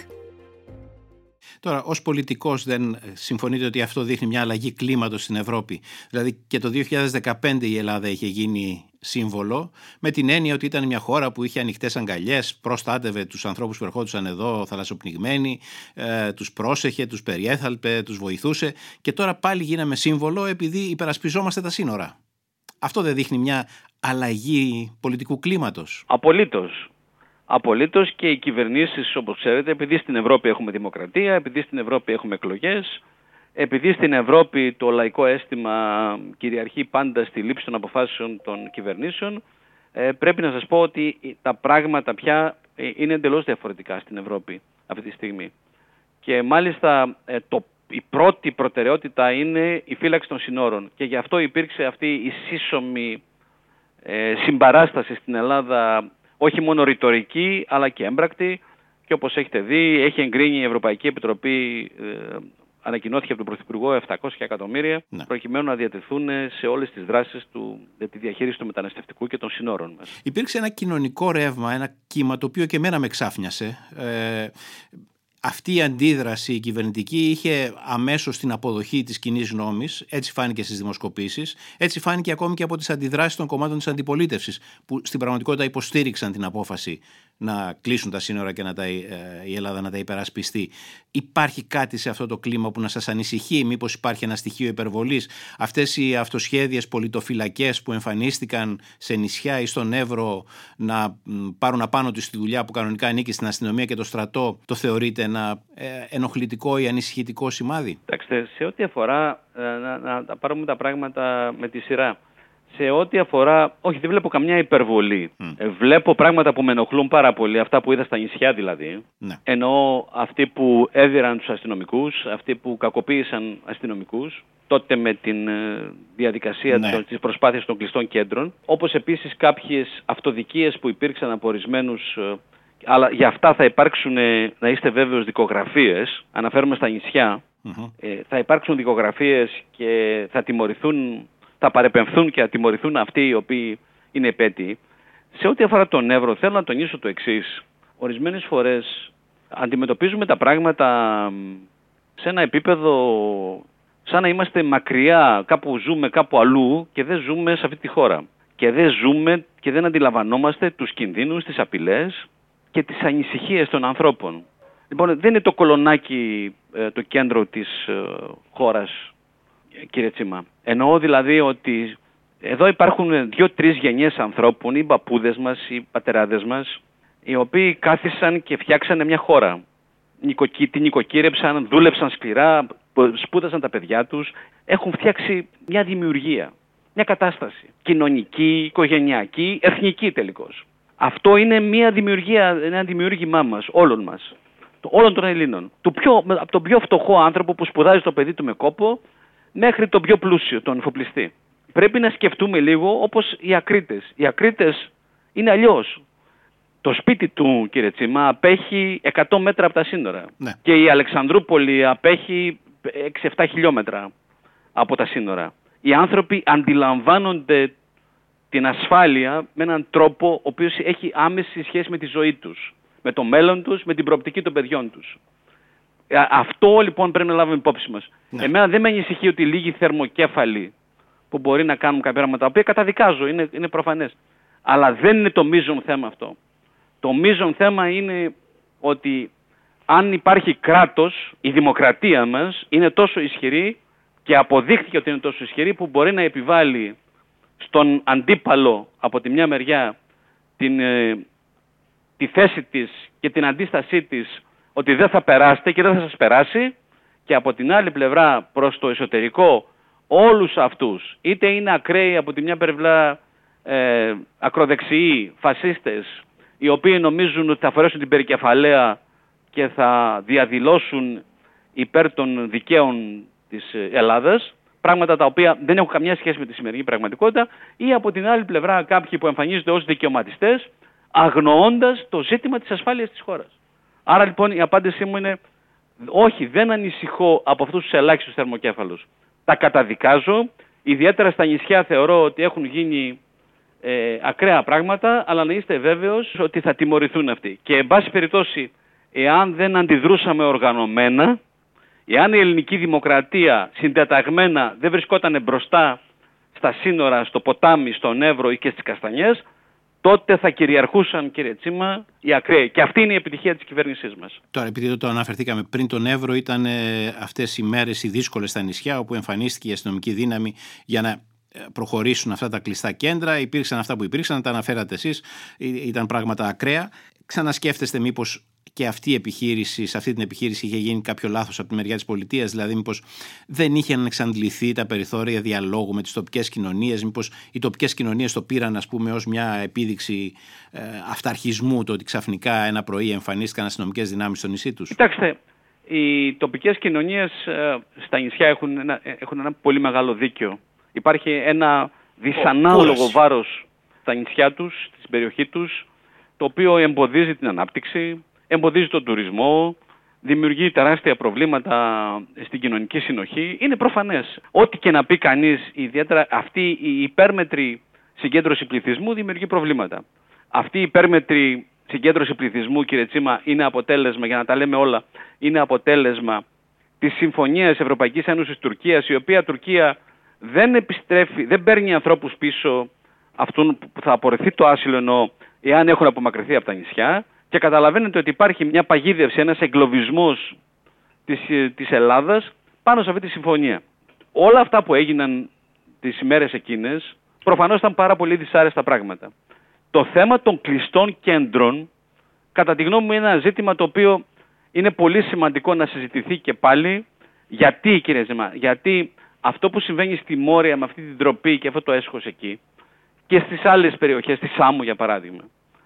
Τώρα, ως πολιτικός δεν συμφωνείτε ότι αυτό δείχνει μια αλλαγή κλίματος στην Ευρώπη? Δηλαδή και το δύο χιλιάδες δεκαπέντε η Ελλάδα είχε γίνει σύμβολο, με την έννοια ότι ήταν μια χώρα που είχε ανοιχτές αγκαλιές, προστάτευε τους ανθρώπους που ερχόντουσαν εδώ θαλασσοπνιγμένοι, ε, τους πρόσεχε, τους περιέθαλπε, τους βοηθούσε, και τώρα πάλι γίναμε σύμβολο επειδή υπερασπιζόμαστε τα σύνορα. Αυτό δεν δείχνει μια αλλαγή πολιτικού κλίματος? Απολύτως. Απολύτως, και οι κυβερνήσεις, όπως ξέρετε, επειδή στην Ευρώπη έχουμε δημοκρατία, επειδή στην Ευρώπη έχουμε εκλογές, επειδή στην Ευρώπη το λαϊκό αίσθημα κυριαρχεί πάντα στη λήψη των αποφάσεων των κυβερνήσεων, πρέπει να σας πω ότι τα πράγματα πια είναι εντελώς διαφορετικά στην Ευρώπη αυτή τη στιγμή. Και μάλιστα το, η πρώτη προτεραιότητα είναι η φύλαξη των συνόρων. Και γι' αυτό υπήρξε αυτή η σύσσωμη ε, συμπαράσταση στην Ελλάδα, όχι μόνο ρητορική αλλά και έμπρακτη, και όπως έχετε δει έχει εγκρίνει η Ευρωπαϊκή Επιτροπή, ε, ανακοινώθηκε από τον Πρωθυπουργό επτακόσια εκατομμύρια, ναι, προκειμένου να διατεθούν σε όλες τις δράσεις του, για τη διαχείριση του μεταναστευτικού και των συνόρων μας. Υπήρξε ένα κοινωνικό ρεύμα, ένα κύμα το οποίο και εμένα με ξάφνιασε. Ε, Αυτή η αντίδραση η κυβερνητική είχε αμέσως την αποδοχή της κοινής γνώμης, έτσι φάνηκε στις δημοσκοπήσεις, έτσι φάνηκε ακόμη και από τις αντιδράσεις των κομμάτων της αντιπολίτευσης, που στην πραγματικότητα υποστήριξαν την απόφαση να κλείσουν τα σύνορα και να τα, η Ελλάδα να τα υπερασπιστεί. Υπάρχει κάτι σε αυτό το κλίμα που να σας ανησυχεί? Μήπως υπάρχει ένα στοιχείο υπερβολής? Αυτές οι αυτοσχέδιες πολιτοφυλακές που εμφανίστηκαν σε νησιά ή στον Εύρο να πάρουν απάνω τους τη δουλειά που κανονικά ανήκει στην αστυνομία και το στρατό, το θεωρείτε ένα ενοχλητικό ή ανησυχητικό σημάδι? Κοιτάξτε, σε ό,τι αφορά, να, να, να πάρουμε τα πράγματα με τη σειρά. Σε ό,τι αφορά, όχι, δεν βλέπω καμιά υπερβολή. Mm. Ε, βλέπω πράγματα που με ενοχλούν πάρα πολύ, αυτά που είδα στα νησιά δηλαδή. Ναι. Εννοώ αυτοί που έδιραν τους αστυνομικούς, αυτοί που κακοποίησαν αστυνομικούς, τότε με την ε, διαδικασία ναι. της προσπάθειας των κλειστών κέντρων. Όπως επίσης κάποιες αυτοδικίες που υπήρξαν από ορισμένους, ε, αλλά για αυτά θα υπάρξουν, ε, να είστε βέβαιος, δικογραφίες. Αναφέρομαι στα νησιά. Mm-hmm. Ε, θα υπάρξουν δικογραφίες και θα τιμωρηθούν, θα παρεπεμφθούν και θα τιμωρηθούν αυτοί οι οποίοι είναι επέτειοι. Σε ό,τι αφορά τον Εύρο, θέλω να τονίσω το εξής. Ορισμένες φορές αντιμετωπίζουμε τα πράγματα σε ένα επίπεδο σαν να είμαστε μακριά, κάπου ζούμε κάπου αλλού και δεν ζούμε σε αυτή τη χώρα. Και δεν ζούμε και δεν αντιλαμβανόμαστε τους κινδύνους, τις απειλές και τις ανησυχίες των ανθρώπων. Λοιπόν, δεν είναι το Κολονάκι ε, το κέντρο της ε, χώρας, κύριε Τσίμα. Εννοώ δηλαδή ότι εδώ υπάρχουν δύο-τρεις γενιές ανθρώπων, οι παππούδες μας, οι πατεράδες μας, οι οποίοι κάθισαν και φτιάξανε μια χώρα. Την νοικοκύρεψαν, δούλεψαν σκληρά, σπούδασαν τα παιδιά τους, έχουν φτιάξει μια δημιουργία, μια κατάσταση κοινωνική, οικογενειακή, εθνική τελικώς. Αυτό είναι μια δημιουργία, ένα δημιούργημά μας, όλων μας, όλων των Ελλήνων. Το πιο, από τον πιο φτωχό άνθρωπο που σπουδάζει το παιδί του με κόπο, μέχρι τον πιο πλούσιο, τον εφοπλιστή. Πρέπει να σκεφτούμε λίγο όπως οι Ακρίτες. Οι Ακρίτες είναι αλλιώς. Το σπίτι του, κύριε Τσίμα, απέχει εκατό μέτρα από τα σύνορα. Ναι. Και η Αλεξανδρούπολη απέχει έξι εφτά χιλιόμετρα από τα σύνορα. Οι άνθρωποι αντιλαμβάνονται την ασφάλεια με έναν τρόπο ο οποίος έχει άμεση σχέση με τη ζωή τους, με το μέλλον τους, με την προοπτική των παιδιών τους. Αυτό λοιπόν πρέπει να λάβουμε υπόψη μας. Ναι. Εμένα δεν με ανησυχεί ότι λίγοι θερμοκέφαλοι που μπορεί να κάνουν κάποια πράγματα, τα οποία καταδικάζω, είναι, είναι προφανές. Αλλά δεν είναι το μείζον θέμα αυτό. Το μείζον θέμα είναι ότι αν υπάρχει κράτος, η δημοκρατία μας είναι τόσο ισχυρή και αποδείχθηκε ότι είναι τόσο ισχυρή που μπορεί να επιβάλλει στον αντίπαλο από τη μια μεριά την, ε, τη θέση της και την αντίστασή της ότι δεν θα περάσετε και δεν θα σας περάσει, και από την άλλη πλευρά προς το εσωτερικό όλους αυτούς, είτε είναι ακραίοι από τη μια πλευρά, ε, ακροδεξιοί, φασίστες, οι οποίοι νομίζουν ότι θα φορέσουν την περικεφαλαία και θα διαδηλώσουν υπέρ των δικαίων της Ελλάδας, πράγματα τα οποία δεν έχουν καμιά σχέση με τη σημερινή πραγματικότητα, ή από την άλλη πλευρά κάποιοι που εμφανίζονται ως δικαιωματιστές, αγνοώντας το ζήτημα της ασφάλειας της χώρας. Άρα λοιπόν η απάντησή μου είναι όχι, δεν ανησυχώ από αυτούς τους ελάχιστους θερμοκέφαλους. Τα καταδικάζω, ιδιαίτερα στα νησιά θεωρώ ότι έχουν γίνει ε, ακραία πράγματα, αλλά να είστε βέβαιος ότι θα τιμωρηθούν αυτοί. Και εν πάση περιπτώσει, εάν δεν αντιδρούσαμε οργανωμένα, εάν η ελληνική δημοκρατία συντεταγμένα δεν βρισκόταν μπροστά στα σύνορα, στο ποτάμι, στον Εύρο ή και στις Καστανιές, τότε θα κυριαρχούσαν, κύριε Τσίμα, οι ακραίοι. Και αυτή είναι η επιτυχία της κυβέρνησής μας. Τώρα, επειδή το αναφερθήκαμε πριν, τον Εύρο ήταν ε, αυτές οι μέρες οι δύσκολες στα νησιά, όπου εμφανίστηκε η αστυνομική δύναμη για να προχωρήσουν αυτά τα κλειστά κέντρα. Υπήρξαν αυτά που υπήρξαν, τα αναφέρατε εσείς, ήταν πράγματα ακραία. Ξανασκέφτεστε μήπως και αυτή η επιχείρηση, σε αυτή την επιχείρηση είχε γίνει κάποιο λάθος από τη μεριά της πολιτείας, δηλαδή μήπως δεν είχαν εξαντληθεί τα περιθώρια διαλόγου με τις τοπικές κοινωνίες, μήπως οι τοπικές κοινωνίες το πήραν, ας πούμε, ως μια επίδειξη ε, αυταρχισμού, το ότι ξαφνικά ένα πρωί εμφανίστηκαν αστυνομικές δυνάμεις στο νησί τους. Κοιτάξτε, οι τοπικές κοινωνίες ε, στα νησιά έχουν ένα, έχουν ένα πολύ μεγάλο δίκιο. Υπάρχει ένα δυσανάλογο βάρος στα νησιά τους, στην περιοχή τους, το οποίο εμποδίζει την ανάπτυξη, εμποδίζει τον τουρισμό, δημιουργεί τεράστια προβλήματα στην κοινωνική συνοχή. Είναι προφανές. Ό,τι και να πει κανείς, ιδιαίτερα αυτή η υπέρμετρη συγκέντρωση πληθυσμού δημιουργεί προβλήματα. Αυτή η υπέρμετρη συγκέντρωση πληθυσμού, κύριε Τσίμα, είναι αποτέλεσμα, για να τα λέμε όλα, είναι αποτέλεσμα της Συμφωνίας Ευρωπαϊκής Ένωσης Τουρκίας, η οποία Τουρκία δεν επιστρέφει, δεν παίρνει ανθρώπους πίσω, αυτούν που θα απορρεφθεί το άσυλο εννοώ, εάν έχουν απομακρυνθεί από τα νησιά. Και καταλαβαίνετε ότι υπάρχει μια παγίδευση, ένας εγκλωβισμός της, της Ελλάδας πάνω σε αυτή τη συμφωνία. Όλα αυτά που έγιναν τις ημέρες εκείνες προφανώς ήταν πάρα πολύ δυσάρεστα πράγματα. Το θέμα των κλειστών κέντρων, κατά τη γνώμη μου, είναι ένα ζήτημα το οποίο είναι πολύ σημαντικό να συζητηθεί και πάλι. Γιατί, κύριε Ζήμα, γιατί αυτό που συμβαίνει στη Μόρια με αυτή την ντροπή και αυτό το έσχος εκεί και στις άλλες περιοχές, στη Σάμου για παράδειγμα,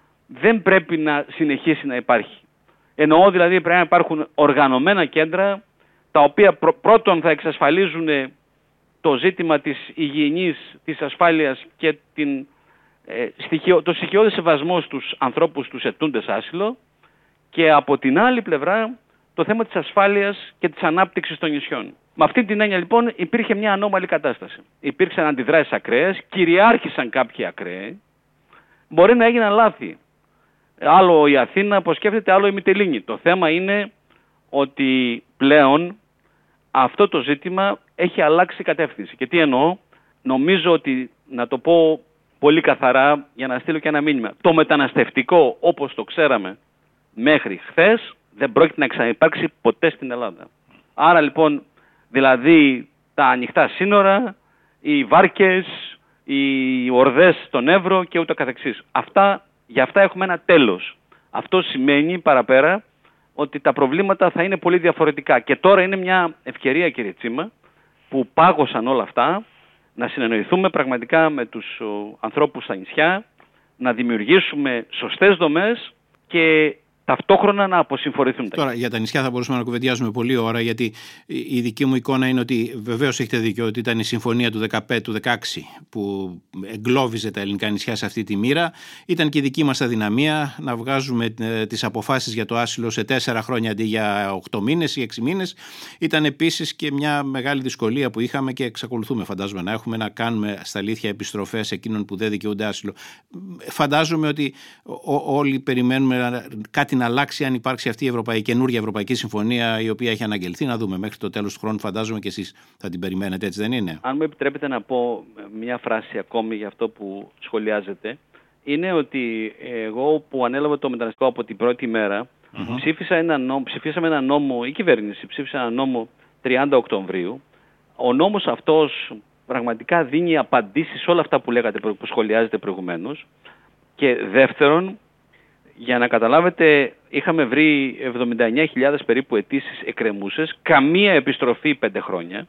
δεν πρέπει να συνεχίσει να υπάρχει. Εννοώ δηλαδή πρέπει να υπάρχουν οργανωμένα κέντρα τα οποία πρω, πρώτον θα εξασφαλίζουν το ζήτημα της υγιεινής, της ασφάλειας και την, ε, στοιχείο, το στοιχειώδη σεβασμό στους ανθρώπους τους αιτούντες άσυλο, και από την άλλη πλευρά το θέμα της ασφάλειας και της ανάπτυξης των νησιών. Με αυτή την έννοια λοιπόν υπήρχε μια ανώμαλη κατάσταση. Υπήρξαν αντιδράσεις ακραίες, κυριάρχησαν κάποιοι ακραίοι, μπορεί να έγιναν λάθη. Άλλο η Αθήνα που σκέφτεται, άλλο η Μυτιλήνη. Το θέμα είναι ότι πλέον αυτό το ζήτημα έχει αλλάξει κατεύθυνση. Και τι εννοώ, νομίζω ότι, να το πω πολύ καθαρά για να στείλω και ένα μήνυμα, το μεταναστευτικό όπως το ξέραμε μέχρι χθες δεν πρόκειται να ξαναυπάρξει ποτέ στην Ελλάδα. Άρα λοιπόν, δηλαδή τα ανοιχτά σύνορα, οι βάρκες, οι ορδές στον Εύρο και ούτω καθεξής. Αυτά, για αυτά έχουμε ένα τέλος. Αυτό σημαίνει παραπέρα ότι τα προβλήματα θα είναι πολύ διαφορετικά. Και τώρα είναι μια ευκαιρία, κύριε Τσίμα, που πάγωσαν όλα αυτά, να συνεννοηθούμε πραγματικά με τους ο, ανθρώπους στα νησιά, να δημιουργήσουμε σωστές δομές και ταυτόχρονα να αποσυμφορηθούν. Τώρα για τα νησιά θα μπορούσαμε να κουβεντιάζουμε πολλή ώρα, γιατί η δική μου εικόνα είναι ότι βεβαίως έχετε δίκιο ότι ήταν η συμφωνία του δεκαπέντε, του δεκαέξι που εγκλώβιζε τα ελληνικά νησιά σε αυτή τη μοίρα. Ήταν και η δική μας αδυναμία να βγάζουμε τις αποφάσεις για το άσυλο σε τέσσερα χρόνια αντί για οκτώ μήνες ή έξι μήνες. Ήταν επίσης και μια μεγάλη δυσκολία που είχαμε και εξακολουθούμε φαντάζομαι να έχουμε, να κάνουμε στα αλήθεια επιστροφές εκείνων που δεν δικαιούνται άσυλο. Φαντάζομαι ότι ό, όλοι περιμένουμε κάτι να αλλάξει αν υπάρξει αυτή η ευρωπαϊκή, καινούργια Ευρωπαϊκή Συμφωνία η οποία έχει αναγγελθεί. Να δούμε μέχρι το τέλος του χρόνου, φαντάζομαι και εσείς θα την περιμένετε, έτσι δεν είναι? Αν μου επιτρέπετε να πω μια φράση ακόμη για αυτό που σχολιάζετε, είναι ότι εγώ που ανέλαβα το μεταναστευτικό από την πρώτη μέρα, mm-hmm. ψήφισα ένα νόμο, ψηφίσαμε ένα νόμο, η κυβέρνηση ψήφισε ένα νόμο τριάντα Οκτωβρίου. Ο νόμος αυτός πραγματικά δίνει απαντήσεις σε όλα αυτά που λέγατε, που σχολιάζετε προηγουμένως. Και δεύτερον, για να καταλάβετε, είχαμε βρει εβδομήντα εννέα χιλιάδες περίπου αιτήσεις εκκρεμούσες, καμία επιστροφή πέντε χρόνια,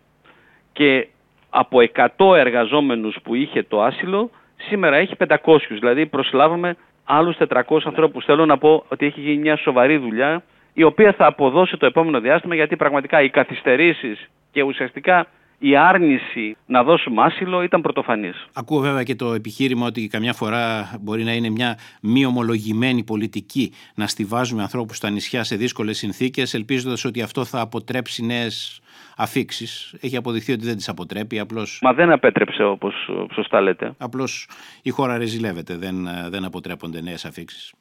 και από εκατό εργαζόμενους που είχε το άσυλο, σήμερα έχει πεντακόσιους, δηλαδή προσλάβαμε άλλους τετρακόσιους ανθρώπους. Θέλω να πω ότι έχει γίνει μια σοβαρή δουλειά, η οποία θα αποδώσει το επόμενο διάστημα, γιατί πραγματικά οι καθυστερήσεις και ουσιαστικά η άρνηση να δώσουμε άσυλο ήταν πρωτοφανής. Ακούω βέβαια και το επιχείρημα ότι καμιά φορά μπορεί να είναι μια μη ομολογημένη πολιτική να στιβάζουμε ανθρώπους στα νησιά σε δύσκολες συνθήκες, ελπίζοντας ότι αυτό θα αποτρέψει νέες αφίξεις. Έχει αποδειχθεί ότι δεν τις αποτρέπει. Απλώς... Μα δεν απέτρεψε, όπως σωστά λέτε. Απλώς η χώρα ρεζιλεύεται, δεν, δεν αποτρέπονται νέες αφίξεις.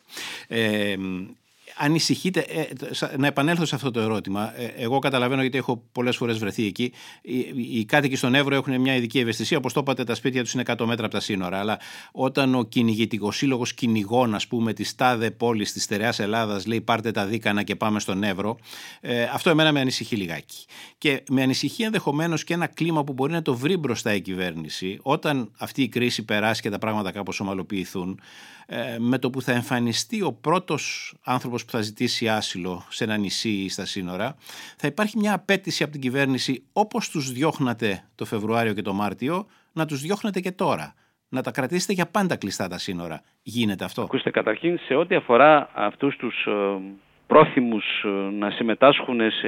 Ε, Ανησυχείτε, ε, να επανέλθω σε αυτό το ερώτημα. Ε, εγώ καταλαβαίνω, γιατί έχω πολλές φορές βρεθεί εκεί. Οι, οι κάτοικοι στον Εύρο έχουν μια ειδική ευαισθησία. Όπως το είπατε, τα σπίτια τους είναι εκατό μέτρα από τα σύνορα. Αλλά όταν ο κυνηγητικός σύλλογος κυνηγών, ας πούμε, της τάδε πόλης της στερεάς Ελλάδας λέει πάρτε τα δίκανα και πάμε στον Εύρο, ε, αυτό εμένα με ανησυχεί λιγάκι. Και με ανησυχεί ενδεχομένως και ένα κλίμα που μπορεί να το βρει μπροστά η κυβέρνηση όταν αυτή η κρίση περάσει και τα πράγματα κάπως ομαλοποιηθούν. Ε, με το που θα εμφανιστεί ο πρώτος άνθρωπος που θα ζητήσει άσυλο σε ένα νησί ή στα σύνορα, θα υπάρχει μια απέτηση από την κυβέρνηση, όπως τους διώχνατε το Φεβρουάριο και το Μάρτιο, να τους διώχνετε και τώρα. Να τα κρατήσετε για πάντα κλειστά τα σύνορα. Γίνεται αυτό? Ακούστε, καταρχήν, σε ό,τι αφορά αυτούς τους ε, πρόθυμους ε, να συμμετάσχουν σε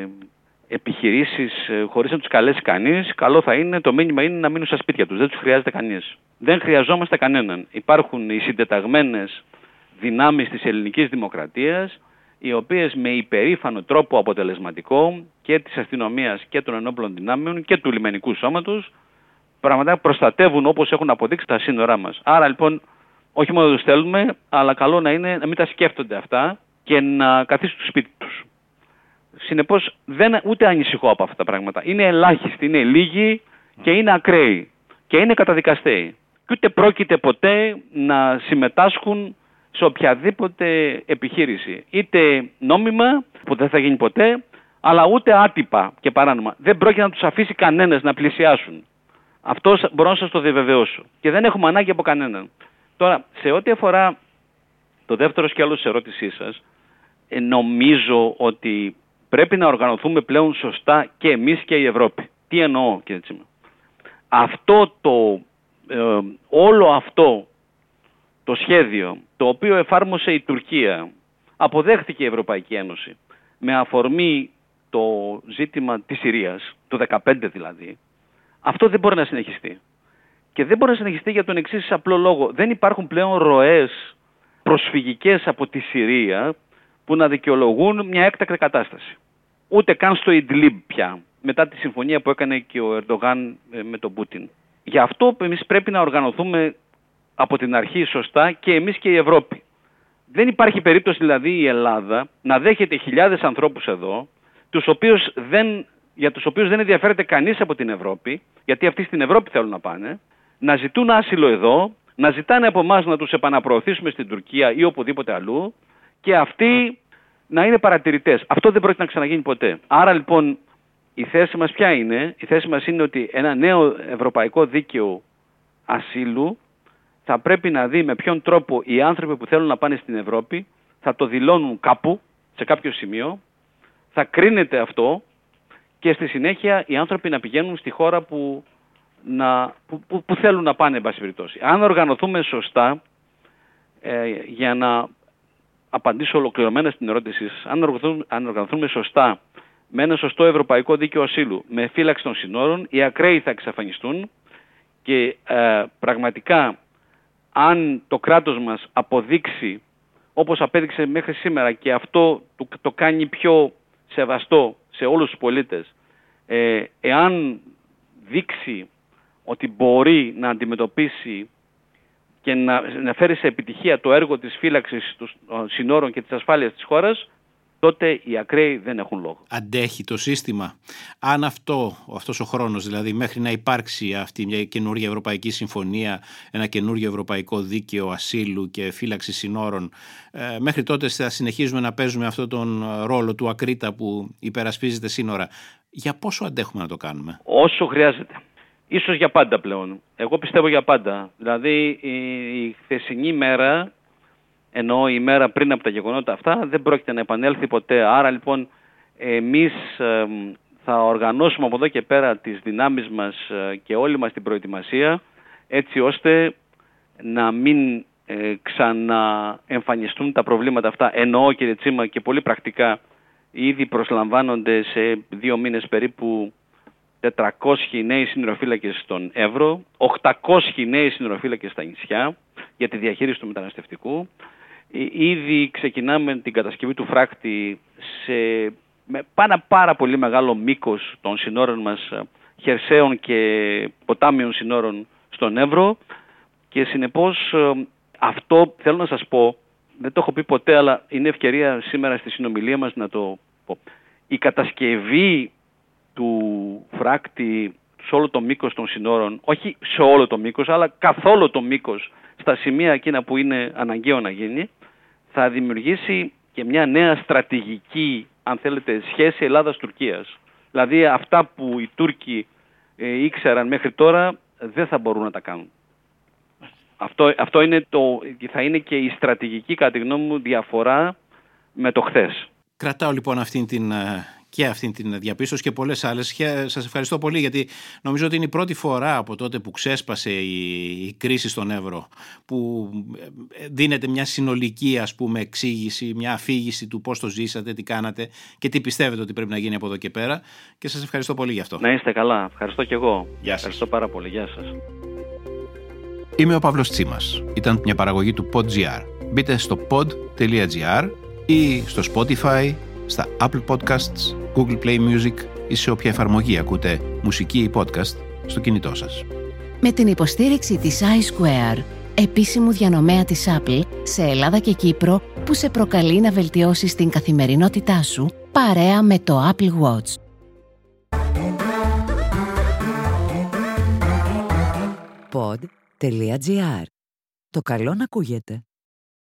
επιχειρήσεις ε, χωρίς να τους καλέσει κανείς, καλό θα είναι, το μήνυμα είναι να μείνουν στα σπίτια τους. Δεν τους χρειάζεται κανείς. Δεν χρειαζόμαστε κανέναν. Υπάρχουν οι συντεταγμένες δυνάμεις της ελληνικής δημοκρατίας, οι οποίες με υπερήφανο τρόπο αποτελεσματικό και της αστυνομίας και των ενόπλων δυνάμεων και του λιμενικού σώματος πραγματικά προστατεύουν, όπως έχουν αποδείξει, τα σύνορά μας. Άρα λοιπόν, όχι μόνο τους θέλουμε, αλλά καλό να είναι να μην τα σκέφτονται αυτά και να καθίσουν στο σπίτι τους. Συνεπώς, δεν, ούτε ανησυχώ από αυτά τα πράγματα. Είναι ελάχιστοι, είναι λίγοι και είναι ακραίοι και είναι καταδικαστέοι. Και ούτε πρόκειται ποτέ να συμμετάσχουν σε οποιαδήποτε επιχείρηση. Είτε νόμιμα, που δεν θα γίνει ποτέ, αλλά ούτε άτυπα και παράνομα. Δεν πρόκειται να τους αφήσει κανένας να πλησιάσουν. Αυτό μπορώ να σας το διαβεβαιώσω. Και δεν έχουμε ανάγκη από κανέναν. Τώρα, σε ό,τι αφορά το δεύτερο σκέλος της ερώτησής σας, ε, νομίζω ότι πρέπει να οργανωθούμε πλέον σωστά και εμείς και η Ευρώπη. Τι εννοώ, κύριε Τσίμα? Αυτό το, ε, όλο αυτό το σχέδιο, το οποίο εφάρμοσε η Τουρκία, αποδέχθηκε η Ευρωπαϊκή Ένωση, με αφορμή το ζήτημα της Συρίας, το δεκαπέντε δηλαδή, αυτό δεν μπορεί να συνεχιστεί. Και δεν μπορεί να συνεχιστεί για τον εξής απλό λόγο. Δεν υπάρχουν πλέον ροές προσφυγικές από τη Συρία που να δικαιολογούν μια έκτακτη κατάσταση. Ούτε καν στο Ιντλίμπ πια, μετά τη συμφωνία που έκανε και ο Ερντογάν με τον Πούτιν. Γι' αυτό εμείς πρέπει να οργανωθούμε από την αρχή σωστά και εμείς και η Ευρώπη. Δεν υπάρχει περίπτωση δηλαδή η Ελλάδα να δέχεται χιλιάδες ανθρώπους εδώ, τους οποίους δεν, για τους οποίους δεν ενδιαφέρεται κανείς από την Ευρώπη, γιατί αυτοί στην Ευρώπη θέλουν να πάνε, να ζητούν άσυλο εδώ, να ζητάνε από εμάς να τους επαναπροωθήσουμε στην Τουρκία ή οπουδήποτε αλλού και αυτοί να είναι παρατηρητές. Αυτό δεν πρόκειται να ξαναγίνει ποτέ. Άρα λοιπόν η θέση μας ποια είναι? Η θέση μας είναι ότι ένα νέο ευρωπαϊκό δίκαιο ασύλου θα πρέπει να δει με ποιον τρόπο οι άνθρωποι που θέλουν να πάνε στην Ευρώπη θα το δηλώνουν κάπου, σε κάποιο σημείο, θα κρίνεται αυτό και στη συνέχεια οι άνθρωποι να πηγαίνουν στη χώρα που, να, που, που, που θέλουν να πάνε, εν πάση περιπτώσει. Αν οργανωθούμε σωστά ε, για να απαντήσω ολοκληρωμένα στην ερώτησή σας. Αν οργανωθούμε, αν οργανωθούμε σωστά, με ένα σωστό ευρωπαϊκό δίκαιο ασύλου, με φύλαξη των συνόρων, οι ακραίοι θα εξαφανιστούν και ε, πραγματικά αν το κράτος μας αποδείξει, όπως απέδειξε μέχρι σήμερα, και αυτό το, το κάνει πιο σεβαστό σε όλους τους πολίτες, ε, εάν δείξει ότι μπορεί να αντιμετωπίσει και να, να φέρει σε επιτυχία το έργο της φύλαξης των συνόρων και της ασφάλειας της χώρας, τότε οι ακραίοι δεν έχουν λόγο. Αντέχει το σύστημα? Αν αυτό, αυτός ο χρόνος, δηλαδή μέχρι να υπάρξει αυτή μια καινούργια ευρωπαϊκή συμφωνία, ένα καινούργιο ευρωπαϊκό δίκαιο ασύλου και φύλαξη συνόρων, ε, μέχρι τότε θα συνεχίζουμε να παίζουμε αυτόν τον ρόλο του ακρίτα που υπερασπίζεται σύνορα. Για πόσο αντέχουμε να το κάνουμε? Όσο χρειάζεται. Ίσως για πάντα πλέον. Εγώ πιστεύω για πάντα. Δηλαδή η, η χθεσινή μέρα, ενώ η μέρα πριν από τα γεγονότα αυτά, δεν πρόκειται να επανέλθει ποτέ. Άρα λοιπόν εμείς ε, θα οργανώσουμε από εδώ και πέρα τις δυνάμεις μας ε, και όλη μας την προετοιμασία, έτσι ώστε να μην ε, ξαναεμφανιστούν τα προβλήματα αυτά. Εννοώ, κύριε Τσίμα, και πολύ πρακτικά, ήδη προσλαμβάνονται σε δύο μήνες περίπου τετρακόσιοι νέοι συνοροφύλακες στον Εύρο, οκτακόσιοι νέοι συνοροφύλακες στα νησιά για τη διαχείριση του μεταναστευτικού. Ήδη ξεκινάμε την κατασκευή του φράκτη σε, με πάρα, πάρα πολύ μεγάλο μήκος των συνόρων μας, χερσαίων και ποτάμιων συνόρων στον Εύρο, και συνεπώς αυτό θέλω να σας πω, δεν το έχω πει ποτέ, αλλά είναι ευκαιρία σήμερα στη συνομιλία μας να το πω. Η κατασκευή του φράκτη σε όλο το μήκος των συνόρων, όχι σε όλο το μήκος, αλλά καθόλου το μήκος, στα σημεία εκείνα που είναι αναγκαίο να γίνει, θα δημιουργήσει και μια νέα στρατηγική, αν θέλετε, σχέση Ελλάδας-Τουρκίας. Δηλαδή αυτά που οι Τούρκοι ε, ήξεραν μέχρι τώρα δεν θα μπορούν να τα κάνουν. Αυτό, αυτό είναι το, θα είναι και η στρατηγική, κατά τη γνώμη μου, διαφορά με το χθες. Κρατάω λοιπόν αυτήν την... και αυτή την διαπίστωση και πολλές άλλες. Σας ευχαριστώ πολύ, γιατί νομίζω ότι είναι η πρώτη φορά από τότε που ξέσπασε η, η κρίση στον Εύρο που δίνεται μια συνολική, ας πούμε, εξήγηση, μια αφήγηση του πώς το ζήσατε, τι κάνατε και τι πιστεύετε ότι πρέπει να γίνει από εδώ και πέρα, και σας ευχαριστώ πολύ γι' αυτό. Να είστε καλά. Ευχαριστώ και εγώ. Γεια σας. Ευχαριστώ πάρα πολύ. Γεια σας. Είμαι ο Παύλος Τσίμας. Ήταν μια παραγωγή του PodGR. Μπείτε στο pod.gr ή στο Spotify, στα Apple Podcasts, Google Play Music ή σε όποια εφαρμογή ακούτε μουσική ή podcast στο κινητό σας. Με την υποστήριξη της iSquare, επίσημου διανομέα της Apple σε Ελλάδα και Κύπρο, που σε προκαλεί να βελτιώσεις την καθημερινότητά σου παρέα με το Apple Watch. pod.gr. Το καλό να ακούγεται.